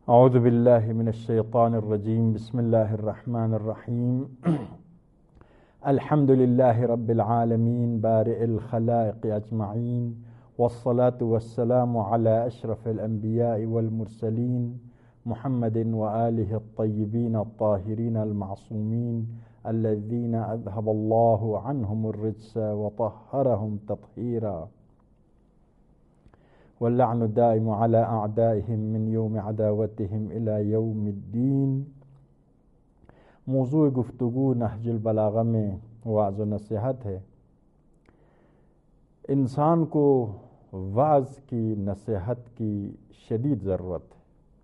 اعوذ باللہ من الشیطان الرجیم بسم اللہ الرحمن الرحیم الحمد للہ رب العالمین بارئ الخلائق اجمعین والصلاة والسلام علی اشرف الانبیاء والمرسلین محمد وآلہ الطیبین الطاہرین المعصومین الذین اذهب اللہ عنہم الرجس وطہرہم تطہیرا واللعن الدائم على اعدائهم من یوم عداوتهم الى یوم الدین۔ موضوع گفتگو نہج البلاغہ میں وعظ و نصیحت ہے۔ انسان کو وعظ کی نصیحت کی شدید ضرورت ہے۔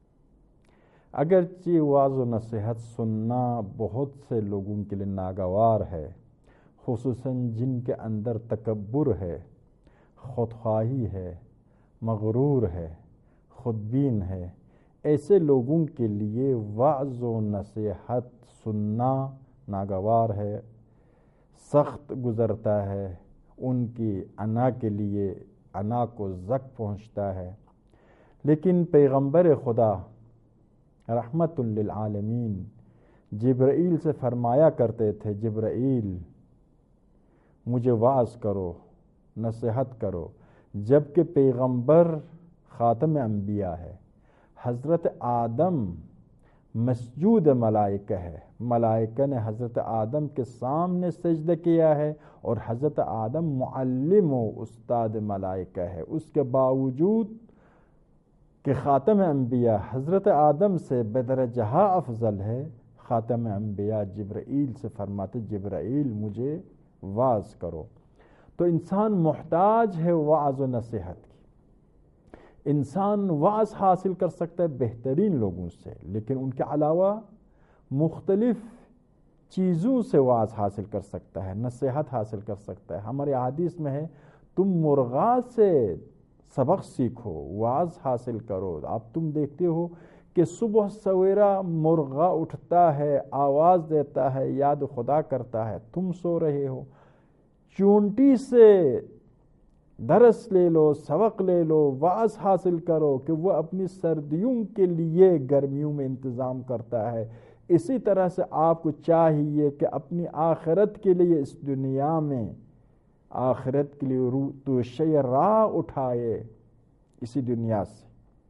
اگرچہ وعظ و نصیحت سننا بہت سے لوگوں کے لیے ناگوار ہے، خصوصاً جن کے اندر تکبر ہے، خودخواہی ہے، مغرور ہے، خودبین ہے، ایسے لوگوں کے لیے وعظ و نصیحت سننا ناگوار ہے، سخت گزرتا ہے، ان کی انا کے لیے انا کو زک پہنچتا ہے۔ لیکن پیغمبر خدا رحمت للعالمین جبرائیل سے فرمایا کرتے تھے، جبرائیل مجھے وعظ کرو، نصیحت کرو، جبکہ پیغمبر خاتم انبیاء ہے۔ حضرت آدم مسجود ملائکہ ہے، ملائکہ نے حضرت آدم کے سامنے سجدہ کیا ہے، اور حضرت آدم معلم و استاد ملائکہ ہے۔ اس کے باوجود کہ خاتم انبیاء حضرت آدم سے بدرجہ افضل ہے، خاتم انبیاء جبرائیل سے فرماتے، جبرائیل مجھے وعظ کرو۔ تو انسان محتاج ہے وعظ و نصیحت کی۔ انسان وعظ حاصل کر سکتا ہے بہترین لوگوں سے، لیکن ان کے علاوہ مختلف چیزوں سے وعظ حاصل کر سکتا ہے، نصیحت حاصل کر سکتا ہے۔ ہمارے حدیث میں ہے، تم مرغا سے سبق سیکھو، وعظ حاصل کرو۔ اب تم دیکھتے ہو کہ صبح سویرا مرغا اٹھتا ہے، آواز دیتا ہے، یاد خدا کرتا ہے، تم سو رہے ہو۔ چونٹی سے درس لے لو، سبق لے لو، وعظ حاصل کرو کہ وہ اپنی سردیوں کے لیے گرمیوں میں انتظام کرتا ہے۔ اسی طرح سے آپ کو چاہیے کہ اپنی آخرت کے لیے اس دنیا میں آخرت کے لیے توشہ راہ اٹھائے اسی دنیا سے۔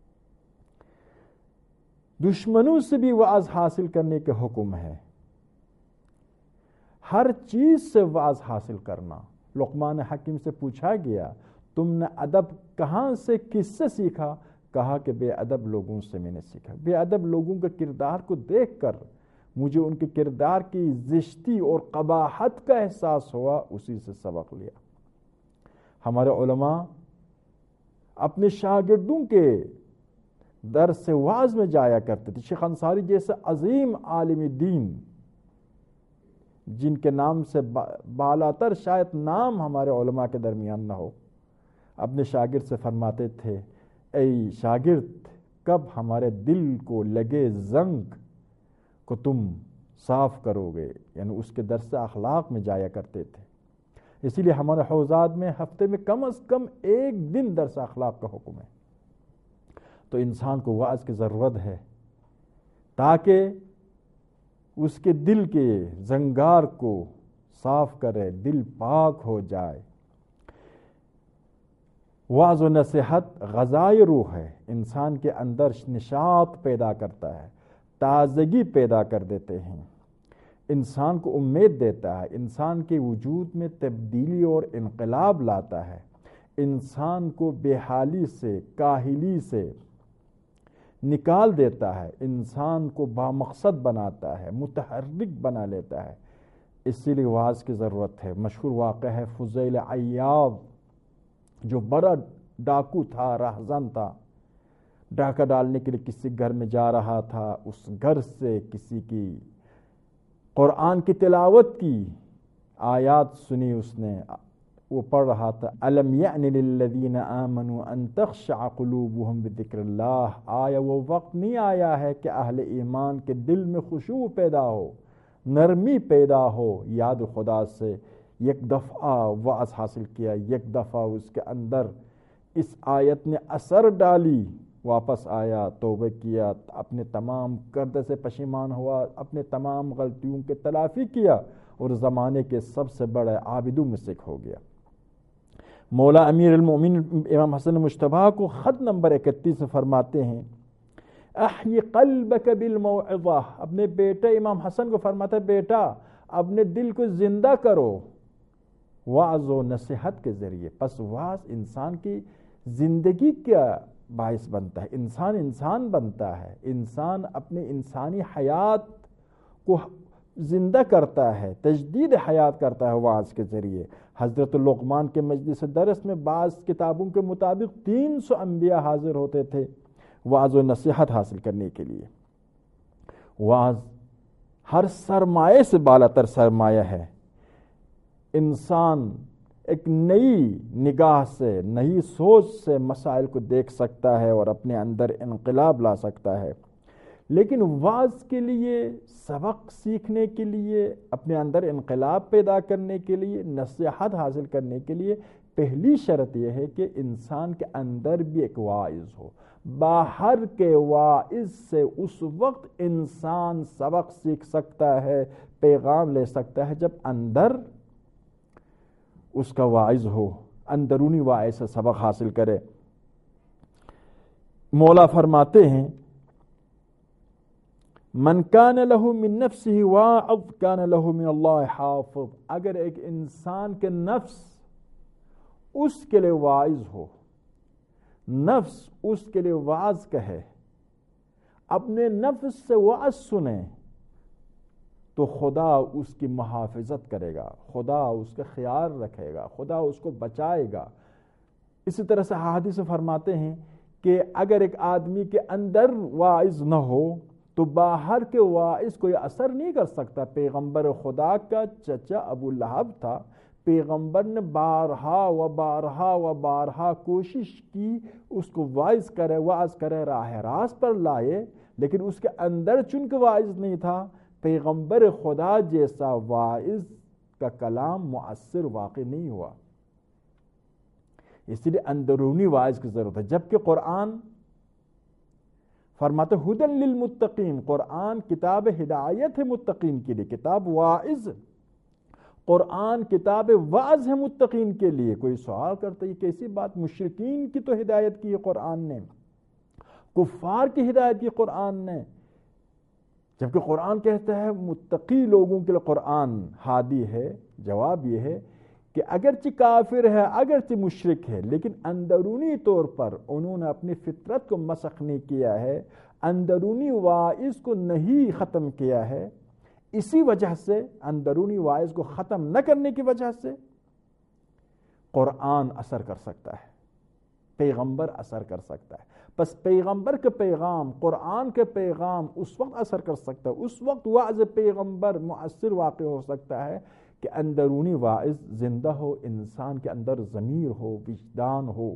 دشمنوں سے بھی وعظ حاصل کرنے کے حکم ہے، ہر چیز سے وعظ حاصل کرنا۔ لقمان حکیم سے پوچھا گیا، تم نے ادب کہاں سے، کس سے سیکھا؟ کہا کہ بے ادب لوگوں سے میں نے سیکھا۔ بے ادب لوگوں کے کردار کو دیکھ کر مجھے ان کے کردار کی زشتی اور قباحت کا احساس ہوا، اسی سے سبق لیا۔ ہمارے علماء اپنے شاگردوں کے درس وعظ میں جایا کرتے تھے۔ شیخ انصاری جیسے عظیم عالم دین، جن کے نام سے بالاتر شاید نام ہمارے علماء کے درمیان نہ ہو، اپنے شاگرد سے فرماتے تھے، اے شاگرد، کب ہمارے دل کو لگے زنگ کو تم صاف کرو گے؟ یعنی اس کے درس اخلاق میں جایا کرتے تھے۔ اسی لیے ہمارے حوزات میں ہفتے میں کم از کم ایک دن درس اخلاق کا حکم ہے۔ تو انسان کو وعظ کی ضرورت ہے تاکہ اس کے دل کے زنگار کو صاف کرے، دل پاک ہو جائے۔ وعظ و نصیحت غذائے روح ہے، انسان کے اندر نشاط پیدا کرتا ہے، تازگی پیدا کر دیتے ہیں، انسان کو امید دیتا ہے، انسان کے وجود میں تبدیلی اور انقلاب لاتا ہے، انسان کو بے حالی سے، کاہلی سے نکال دیتا ہے، انسان کو بامقصد بناتا ہے، متحرک بنا لیتا ہے۔ اسی لیے وعظ کی ضرورت ہے۔ مشہور واقعہ ہے فضیل عیاض، جو بڑا ڈاکو تھا، راہزن تھا، ڈاکہ ڈالنے کے لیے کسی گھر میں جا رہا تھا، اس گھر سے کسی کی قرآن کی تلاوت کی آیات سنی، اس نے وہ پڑھ رہا تھا، الم یعن للذین آمنوا ان تخشع قلوبهم بذکر اللہ، آیا وہ وقت نہیں آیا ہے کہ اہل ایمان کے دل میں خشوع پیدا ہو، نرمی پیدا ہو یاد خدا سے؟ یک دفعہ وعظ حاصل کیا، یک دفعہ اس کے اندر اس آیت نے اثر ڈالی، واپس آیا، توبہ کیا، اپنے تمام کردے سے پشیمان ہوا، اپنے تمام غلطیوں کے تلافی کیا اور زمانے کے سب سے بڑے عابدوں میں سے ایک ہو گیا۔ مولا امیر المومنین امام حسن مجتبیٰ کو خط نمبر 31 میں فرماتے ہیں احی قلبک بالموعظہ، اپنے بیٹے امام حسن کو فرماتا ہے بیٹا اپنے دل کو زندہ کرو وعظ و نصیحت کے ذریعے۔ پس وعظ انسان کی زندگی کا باعث بنتا ہے، انسان بنتا ہے، انسان اپنے انسانی حیات کو زندہ کرتا ہے، تجدید حیات کرتا ہے وعظ کے ذریعے۔ حضرت لقمان کے مجلس درس میں بعض کتابوں کے مطابق 300 انبیاء حاضر ہوتے تھے وعظ و نصیحت حاصل کرنے کے لیے۔ وعظ ہر سرمایہ سے بالا تر سرمایہ ہے۔ انسان ایک نئی نگاہ سے، نئی سوچ سے مسائل کو دیکھ سکتا ہے اور اپنے اندر انقلاب لا سکتا ہے، لیکن وعظ کے لیے، سبق سیکھنے کے لیے، اپنے اندر انقلاب پیدا کرنے کے لیے، نصیحت حاصل کرنے کے لیے پہلی شرط یہ ہے کہ انسان کے اندر بھی ایک واعظ ہو۔ باہر کے واعظ سے اس وقت انسان سبق سیکھ سکتا ہے، پیغام لے سکتا ہے جب اندر اس کا واعظ ہو، اندرونی واعظ سے سبق حاصل کرے۔ مولا فرماتے ہیں من کان لہ من نفسہ واعظ کان لہ من اللہ حافظ، اگر ایک انسان کے نفس اس کے لیے واعظ ہو، نفس اس کے لیے واعظ کہے، اپنے نفس سے واعظ سنے، تو خدا اس کی محافظت کرے گا، خدا اس کا خیال رکھے گا، خدا اس کو بچائے گا۔ اسی طرح سے حدیث فرماتے ہیں کہ اگر ایک آدمی کے اندر واعظ نہ ہو تو باہر کے واعظ کوئی اثر نہیں کر سکتا۔ پیغمبر خدا کا چچا ابو لہب تھا، پیغمبر نے بارہا کوشش کی اس کو واعظ کرے راہ راست پر لائے، لیکن اس کے اندر چونکہ واعظ نہیں تھا، پیغمبر خدا جیسا واعظ کا کلام مؤثر واقع نہیں ہوا۔ اس لیے اندرونی واعظ کی ضرورت ہے۔ جبکہ قرآن فرماتے ہدی للمتقین، قرآن کتاب ہدایت ہے متقین کے لیے، کتاب واعظ، قرآن کتاب واعظ ہے متقین کے لیے۔ کوئی سوال کرتا ہے یہ کیسی بات، مشرکین کی تو ہدایت کی ہے قرآن نے، کفار کی ہدایت کی قرآن نے، جبکہ قرآن کہتا ہے متقی لوگوں کے لیے قرآن ہادی ہے۔ جواب یہ ہے کہ اگرچہ کافر ہے، اگرچہ مشرک ہے، لیکن اندرونی طور پر انہوں نے اپنی فطرت کو مسخ نہیں کیا ہے، اندرونی واعظ کو نہیں ختم کیا ہے۔ اسی وجہ سے، اندرونی واعظ کو ختم نہ کرنے کی وجہ سے قرآن اثر کر سکتا ہے، پیغمبر اثر کر سکتا ہے۔ پس پیغمبر کے پیغام، قرآن کے پیغام اس وقت اثر کر سکتا ہے، اس وقت وعظ پیغمبر مؤثر واقع ہو سکتا ہے کہ اندرونی واعظ زندہ ہو، انسان کے اندر ضمیر ہو، وجدان ہو،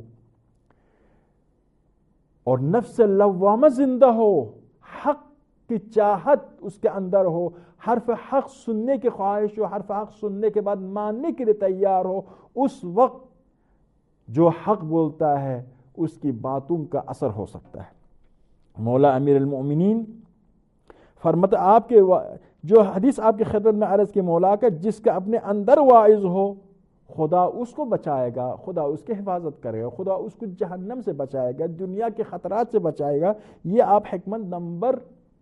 اور نفس لوامہ زندہ ہو، حق کی چاہت اس کے اندر ہو، حرف حق سننے کی خواہش ہو، حرف حق سننے کے بعد ماننے کے لیے تیار ہو۔ اس وقت جو حق بولتا ہے اس کی باتوں کا اثر ہو سکتا ہے۔ مولا امیر المؤمنین فرماتے آپ کے جو حدیث آپ کی خدمت میں عرض کی مولا کا، جس کا اپنے اندر واعظ ہو خدا اس کو بچائے گا، خدا اس کی حفاظت کرے گا، خدا اس کو جہنم سے بچائے گا، دنیا کے خطرات سے بچائے گا۔ یہ آپ حکمت نمبر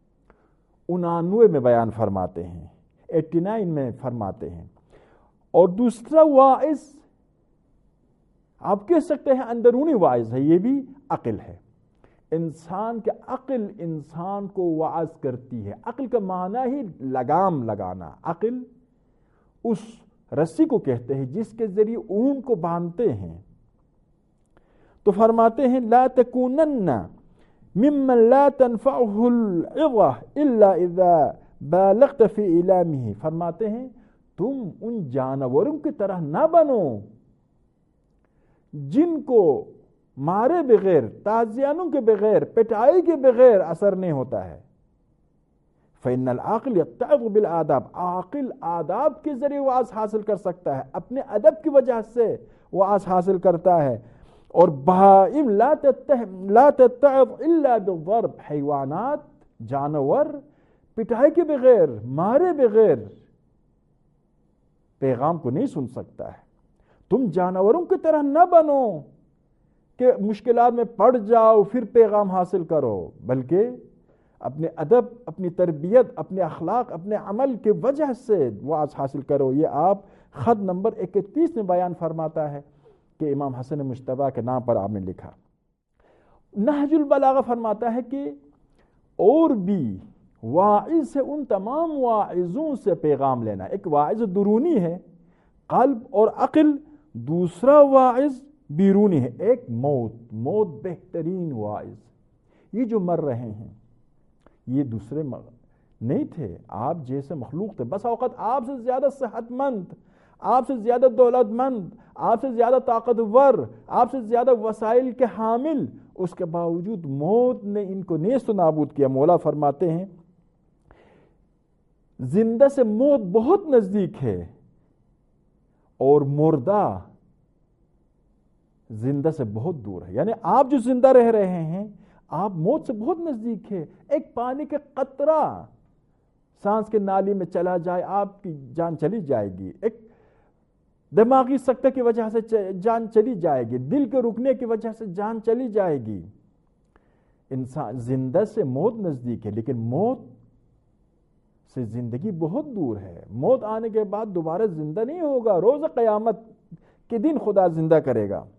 99 میں بیان فرماتے ہیں، 89 میں فرماتے ہیں۔ اور دوسرا واعظ آپ کہہ سکتے ہیں اندرونی واعظ ہے، یہ بھی عقل ہے۔ انسان کے عقل انسان کو واعظ کرتی ہے۔ عقل کا معنی ہی لگام لگانا، عقل اس رسی کو کہتے ہیں جس کے ذریعے اون کو باندھتے ہیں۔ تو فرماتے ہیں لا تکونن ممن لا تنفعه العظہ الا اذا بالغت فی اعلامہ، فرماتے ہیں تم ان جانوروں کی طرح نہ بنو جن کو مارے بغیر، تعزیانوں کے بغیر، پٹائی کے بغیر اثر نہیں ہوتا ہے۔ فإن العاقل يتعظ بالآداب، عاقل آداب کے ذریعے وعظ حاصل کر سکتا ہے، اپنے ادب کی وجہ سے وعظ حاصل کرتا ہے۔ اور بہائم لا تتعظ الا بالضرب، حیوانات جانور پٹائی کے بغیر مارے بغیر پیغام کو نہیں سن سکتا ہے۔ تم جانوروں کی طرح نہ بنو کہ مشکلات میں پڑ جاؤ پھر پیغام حاصل کرو، بلکہ اپنے ادب، اپنی تربیت، اپنے اخلاق، اپنے عمل کی وجہ سے وعظ حاصل کرو۔ یہ آپ خط نمبر 31 میں بیان فرماتا ہے کہ امام حسن مجتبیٰ کے نام پر آپ نے لکھا۔ نہج البلاغہ فرماتا ہے کہ اور بھی واعظ سے ان تمام واعظوں سے پیغام لینا۔ ایک واعظ درونی ہے قلب اور عقل، دوسرا واعظ بیرونی ہے، ایک موت بہترین واعظ۔ یہ جو مر رہے ہیں یہ دوسرے نہیں تھے، آپ جیسے مخلوق تھے، بس اوقات آپ سے زیادہ صحت مند، آپ سے زیادہ دولت مند، آپ سے زیادہ طاقتور، آپ سے زیادہ وسائل کے حامل، اس کے باوجود موت نے ان کو نیست و نابود کیا۔ مولا فرماتے ہیں زندہ سے موت بہت نزدیک ہے اور مردہ زندہ سے بہت دور ہے، یعنی آپ جو زندہ رہ رہے ہیں آپ موت سے بہت نزدیک ہے۔ ایک پانی کا قطرہ سانس کے نالی میں چلا جائے آپ کی جان چلی جائے گی، ایک دماغی سکتہ کی وجہ سے جان چلی جائے گی، دل کے رکنے کی وجہ سے جان چلی جائے گی۔ انسان زندہ سے موت نزدیک ہے، لیکن موت سے زندگی بہت دور ہے۔ موت آنے کے بعد دوبارہ زندہ نہیں ہوگا، روز قیامت کے دن خدا زندہ کرے گا۔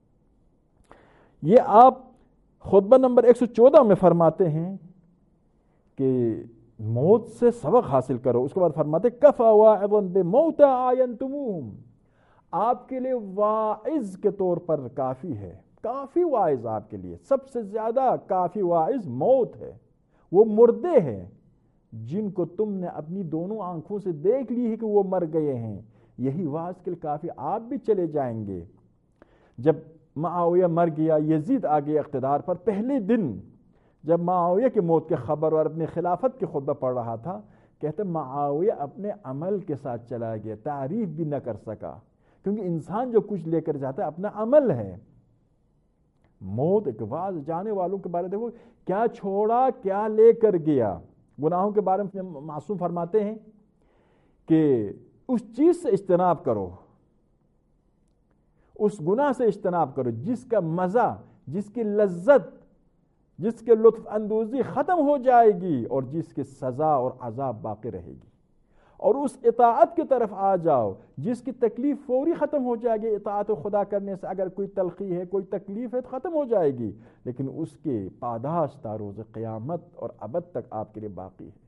یہ آپ خطبہ نمبر 114 میں فرماتے ہیں کہ موت سے سبق حاصل کرو۔ اس کے بعد فرماتے کفا واعظا بموت عاینتموہم، آپ کے لیے واعظ کے طور پر کافی ہے، کافی واعظ آپ کے لیے، سب سے زیادہ کافی واعظ موت ہے۔ وہ مردے ہیں جن کو تم نے اپنی دونوں آنکھوں سے دیکھ لی ہے کہ وہ مر گئے ہیں، یہی واعظ کے لیے کافی۔ آپ بھی چلے جائیں گے۔ جب معاویہ مر گیا، یزید آ گیا اقتدار پر، پہلے دن جب معاویہ کی موت کی خبر اور اپنی خلافت کی خطبہ پڑھ رہا تھا، کہتے معاویہ اپنے عمل کے ساتھ چلا گیا، تعریف بھی نہ کر سکا، کیونکہ انسان جو کچھ لے کر جاتا ہے اپنا عمل ہے۔ موت ایک واعظ، جانے والوں کے بارے میں دیکھو کیا چھوڑا کیا لے کر گیا۔ گناہوں کے بارے میں معصوم فرماتے ہیں کہ اس چیز سے اجتناب کرو، اس گناہ سے اجتناب کرو جس کا مزہ، جس کی لذت، جس کے لطف اندوزی ختم ہو جائے گی اور جس کی سزا اور عذاب باقی رہے گی، اور اس اطاعت کی طرف آ جاؤ جس کی تکلیف فوری ختم ہو جائے گی۔ اطاعت خدا کرنے سے اگر کوئی تلخی ہے، کوئی تکلیف ہے تو ختم ہو جائے گی، لیکن اس کے پاداش تا روز قیامت اور ابد تک آپ کے لیے باقی ہے۔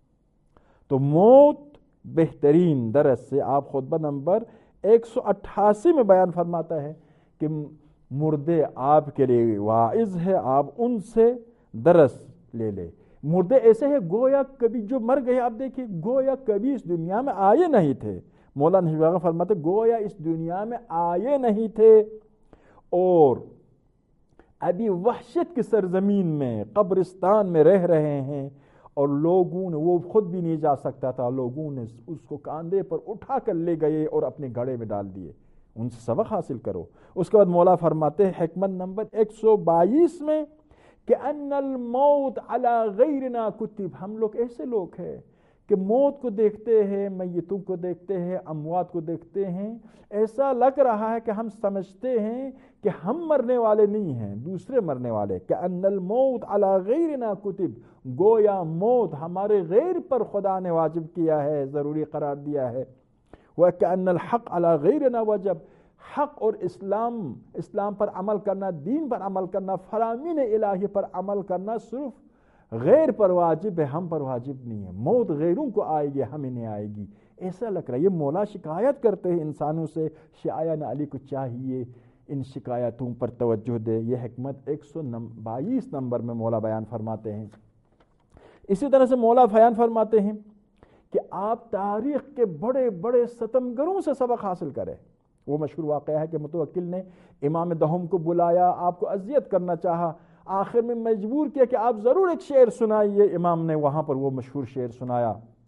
تو موت بہترین درس سے آپ خطبہ نمبر 188 میں بیان فرماتا ہے کہ مردے آپ کے لیے واعظ ہے، آپ ان سے درس لے لے۔ مردے ایسے ہیں گویا کبھی جو مر گئے، آپ دیکھیں گویا کبھی اس دنیا میں آئے نہیں تھے۔ مولانا نجف فرماتے گویا اس دنیا میں آئے نہیں تھے اور ابھی وحشت کی سرزمین میں قبرستان میں رہ رہے ہیں، اور لوگوں نے، وہ خود بھی نہیں جا سکتا تھا، لوگوں نے اس کو کاندھے پر اٹھا کر لے گئے اور اپنے گھڑے میں ڈال دیے۔ ان سے سبق حاصل کرو۔ اس کے بعد مولا فرماتے ہیں حکمت نمبر 122 میں کہ ان الموت علی غیرنا کتب، ہم لوگ ایسے لوگ ہیں کہ موت کو دیکھتے ہیں، میتوں کو دیکھتے ہیں، اموات کو دیکھتے ہیں، ایسا لگ رہا ہے کہ ہم سمجھتے ہیں کہ ہم مرنے والے نہیں ہیں، دوسرے مرنے والے۔ کہ ان الموت علی غیرنا کتب، گویا موت ہمارے غیر پر خدا نے واجب کیا ہے، ضروری قرار دیا ہے۔ وَكَأَنَّ الْحَقَّ عَلَى غَيْرِنَا وَجَب، حق اور اسلام پر عمل کرنا، دین پر عمل کرنا، فرامین الہی پر عمل کرنا صرف غیر پر واجب ہے، ہم پر واجب نہیں ہے۔ موت غیروں کو آئے گی، ہمیں نہیں آئے گی، ایسا لگ رہا ہے۔ یہ مولا شکایت کرتے ہیں انسانوں سے، شایان علی کو چاہیے ان شکایتوں پر توجہ دے۔ یہ حکمت 122 نمبر میں مولا بیان فرماتے ہیں۔ اسی طرح سے مولا بیان فرماتے ہیں کہ آپ تاریخ کے بڑے بڑے ستمگروں سے سبق حاصل کریں۔ وہ مشہور واقعہ ہے کہ متوکل نے امام دہم کو بلایا، آپ کو اذیت کرنا چاہا، آخر میں مجبور کیا کہ آپ ضرور ایک شعر سنائیے۔ امام نے وہاں پر وہ مشہور شعر سنایا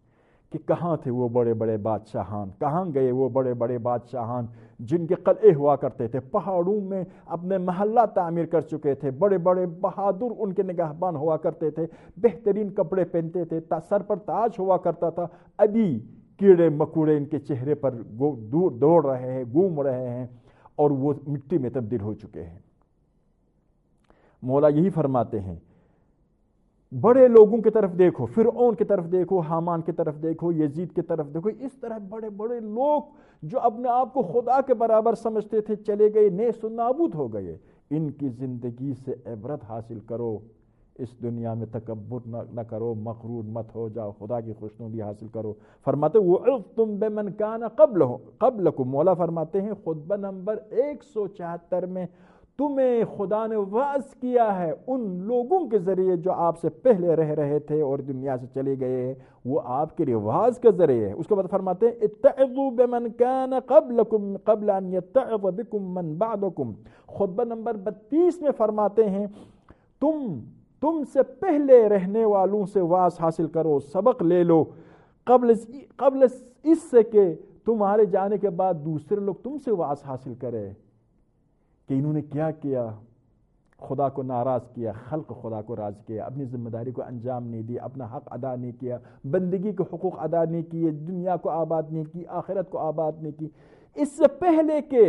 کہ کہاں تھے وہ بڑے بڑے بادشاہان، کہاں گئے وہ بڑے بڑے بادشاہان جن کے قلعے ہوا کرتے تھے، پہاڑوں میں اپنے محلہ تعمیر کر چکے تھے، بڑے بڑے بہادر ان کے نگہبان ہوا کرتے تھے، بہترین کپڑے پہنتے تھے، سر پر تاج ہوا کرتا تھا، ابھی کیڑے مکوڑے ان کے چہرے پر دوڑ رہے ہیں، گھوم رہے ہیں، اور وہ مٹی میں تبدیل ہو چکے ہیں۔ مولا یہی فرماتے ہیں بڑے لوگوں کی طرف دیکھو، فرعون کی طرف دیکھو، حامان کی طرف دیکھو، یزید کی طرف دیکھو، اس طرح بڑے بڑے لوگ جو اپنے آپ کو خدا کے برابر سمجھتے تھے چلے گئے، نیست و نابود ہو گئے۔ ان کی زندگی سے عبرت حاصل کرو، اس دنیا میں تکبر نہ کرو، مغرور مت ہو جاؤ، خدا کی خوشنودی حاصل کرو۔ فرماتے وَعِظْتُمْ بِمَنْ كَانَ قَبْلَكُمْ، مولا فرماتے ہیں خطبہ نمبر 174 میں تمہیں خدا نے وعظ کیا ہے ان لوگوں کے ذریعے جو آپ سے پہلے رہ رہے تھے اور دنیا سے چلے گئے ہیں، وہ آپ کے لیے وعظ کے ذریعے ہے۔ اس کے بعد فرماتے ہیں اتعظوا بمن كان قبلكم قبل ان يتعظ بكم من بعدكم، خطبہ نمبر 32 میں فرماتے ہیں تم سے پہلے رہنے والوں سے وعظ حاصل کرو، سبق لے لو، قبل اس سے کہ تمہارے جانے کے بعد دوسرے لوگ تم سے وعظ حاصل کرے کہ انہوں نے کیا کیا، خدا کو ناراض کیا، خلق خدا کو راضی کیا، اپنی ذمہ داری کو انجام نہیں دی، اپنا حق ادا نہیں کیا، بندگی کے حقوق ادا نہیں کیے، دنیا کو آباد نہیں کی، آخرت کو آباد نہیں کی۔ اس سے پہلے کہ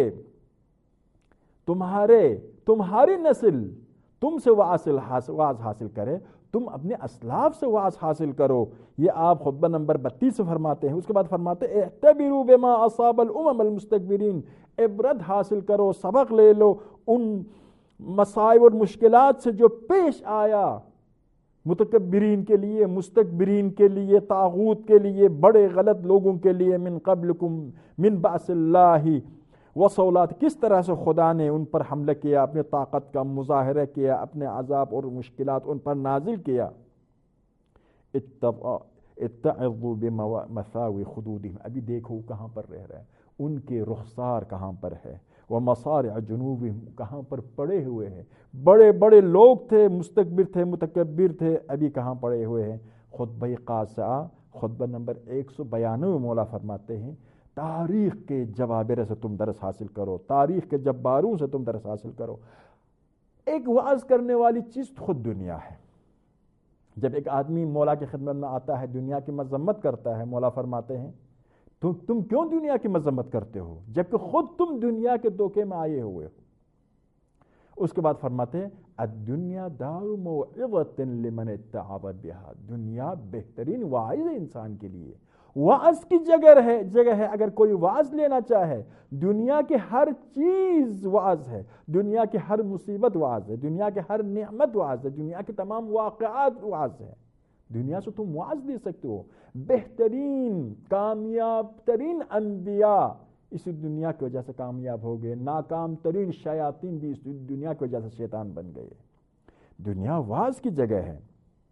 تمہاری نسل تم سے وعظ حاصل کرے، تم اپنے اسلاف سے وعظ حاصل کرو۔ یہ آپ خطبہ نمبر 32 سے فرماتے ہیں۔ اس کے بعد فرماتے ہیں اعتبروا بما اصاب الامم المستكبرین، عبرت حاصل کرو، سبق لے لو ان مصائب اور مشکلات سے جو پیش آیا متکبرین کے لیے، مستکبرین کے لیے، طاغوت کے لیے، بڑے غلط لوگوں کے لیے، من قبلکم من بعث اللہ وصولات، کس طرح سے خدا نے ان پر حملہ کیا، اپنے طاقت کا مظاہرہ کیا، اپنے عذاب اور مشکلات ان پر نازل کیا۔ اتعظوا بمثاوی خدودہم، ابھی دیکھو کہاں پر رہ رہے ہیں، ان کے رخسار کہاں پر ہے، ومصارع جنوبہم، کہاں پر پڑے ہوئے ہیں، بڑے بڑے لوگ تھے، مستکبر تھے، متکبر تھے، ابھی کہاں پڑے ہوئے ہیں۔ خطبہ قاسعہ خطبہ نمبر 192 میں مولا فرماتے ہیں تاریخ کے جبابرہ سے تم درس حاصل کرو، تاریخ کے جباروں سے تم درس حاصل کرو۔ ایک وعظ کرنے والی چیز خود دنیا ہے۔ جب ایک آدمی مولا کی خدمت میں آتا ہے، دنیا کی مذمت کرتا ہے، مولا فرماتے ہیں تم کیوں دنیا کی مذمت کرتے ہو جبکہ خود تم دنیا کے دھوکے میں آئے ہوئے ہو۔ اس کے بعد فرماتے ہیں الدنیا دار موعظۃ لمن اتعظ بها، دنیا بہترین واعظ ہے انسان کے لیے، وعظ کی جگہ ہے۔ اگر کوئی وعظ لینا چاہے، دنیا کی ہر چیز وعظ ہے، دنیا کی ہر مصیبت وعظ ہے، دنیا کی ہر نعمت وعظ ہے، دنیا کے تمام واقعات وعظ ہے، دنیا سے تم وعظ دے سکتے ہو۔ بہترین کامیاب ترین انبیاء اسی دنیا کی وجہ سے کامیاب ہو گئے، ناکام ترین شیاطین بھی اس دنیا کی وجہ سے شیطان بن گئے۔ دنیا وعظ کی جگہ ہے۔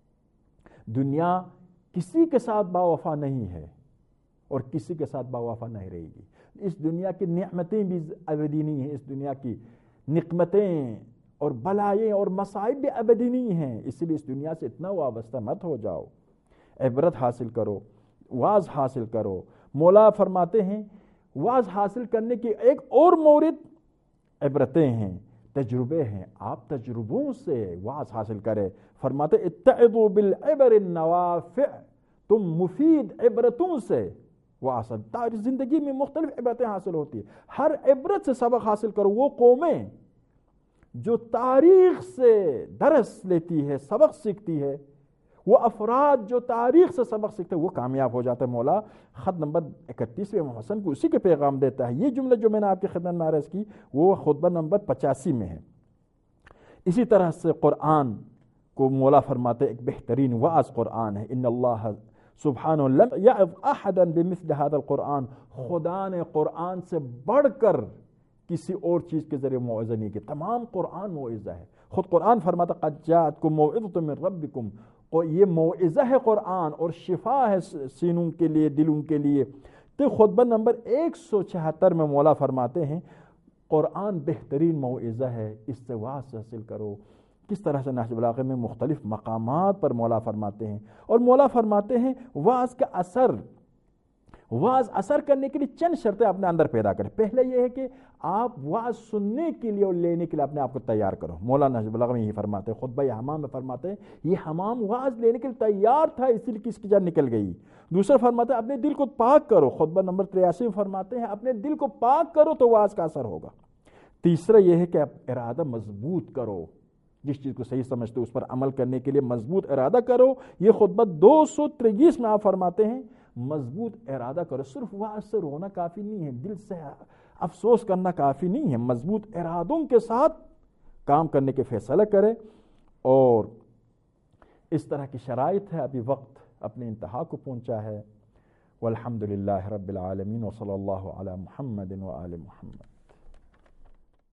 دنیا کسی کے ساتھ باوفا نہیں ہے اور کسی کے ساتھ باوفا نہیں رہے گی۔ اس دنیا کی نعمتیں بھی ابدی نہیں ہیں، اس دنیا کی نقمتیں اور بلائیں اور مصائب بھی ابدی نہیں ہیں، اس لیے اس دنیا سے اتنا وابستہ مت ہو جاؤ، عبرت حاصل کرو، وعظ حاصل کرو۔ مولا فرماتے ہیں وعظ حاصل کرنے کی ایک اور مورد عبرتیں ہیں، تجربے ہیں، آپ تجربوں سے وعظ حاصل کریں۔ فرماتے اتعظوا بالعبر النوافع، تم مفید عبرتوں سے وعظ، زندگی میں مختلف عبرتیں حاصل ہوتی ہیں، ہر عبرت سے سبق حاصل کرو۔ وہ قومیں جو تاریخ سے درس لیتی ہے، سبق سیکھتی ہے، وہ افراد جو تاریخ سے سبق سیکھتے ہیں وہ کامیاب ہو جاتا ہے۔ مولا خط نمبر 31 محسن کو اسی کے پیغام دیتا ہے۔ یہ جملہ جو میں نے آپ کی خدمت میں عرض کی وہ خطبہ نمبر 85 میں ہے۔ اسی طرح سے قرآن کو مولا فرماتے ایک بہترین وعظ قرآن ہے، ان اللہ سبحانہ لم یعظ احدا بمثل هذا القرآن، خدا نے قرآن سے بڑھ کر کسی اور چیز کے ذریعے موعظہ نہیں کی، تمام قرآن موعظہ ہے۔ خود قرآن فرماتا قد جاءتکم موعظۃ من ربکم، یہ موعظہ ہے قرآن اور شفا ہے سینوں کے لیے، دلوں کے لیے۔ تو خطبہ نمبر 176 میں مولا فرماتے ہیں قرآن بہترین موعظہ ہے، اس سے وعظ حاصل کرو۔ کس طرح سے نہج البلاغہ میں مختلف مقامات پر مولا فرماتے ہیں، اور مولا فرماتے ہیں وعظ کا اثر واز اثر کرنے کے لیے چند شرطیں اپنے اندر پیدا کریں. پہلے یہ ہے کہ آپ واز سننے کے لیے اور لینے کے لیے اپنے آپ کو تیار کرو. مولانا نجیب الغوی یہی فرماتے ہیں, خطبہ حمام میں فرماتے ہیں یہ حمام واز لینے کے لیے تیار تھا اس لیے کس کی جان نکل گئی. دوسرا فرماتے ہیں اپنے دل کو پاک کرو. خطبہ نمبر 83 میں فرماتے ہیں اپنے دل کو پاک کرو تو واز کا اثر ہوگا. تیسرا یہ ہے کہ آپ ارادہ مضبوط کرو, جس چیز کو صحیح سمجھتے ہو اس پر عمل کرنے کے لیے مضبوط ارادہ کرو. یہ خطبہ 223 میں آپ فرماتے ہیں مضبوط ارادہ کرو. صرف واز سے رونا کافی نہیں ہے, دل سے افسوس کرنا کافی نہیں ہے, مضبوط ارادوں کے ساتھ کام کرنے کے فیصلہ کرے. اور اس طرح کی شرائط ہے, ابھی وقت اپنے انتہا کو پہنچا ہے. والحمد للہ رب العالمین وصلی اللہ علی محمد وآل محمد.